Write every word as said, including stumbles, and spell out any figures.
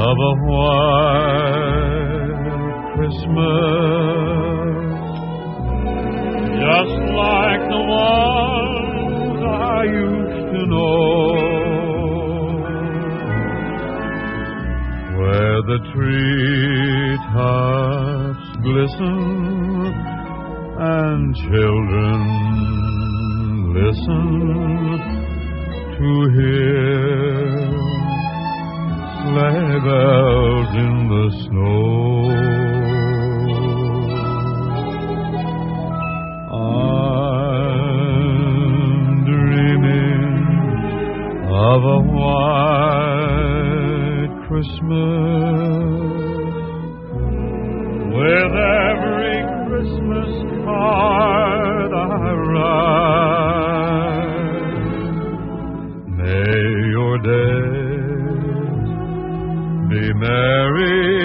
of a white Christmas, just like the ones I used to know, where the treetops glisten and children listen to hear sleigh bells in the snow. I'm dreaming of a white Christmas, with every Christmas card I write. May your day be merry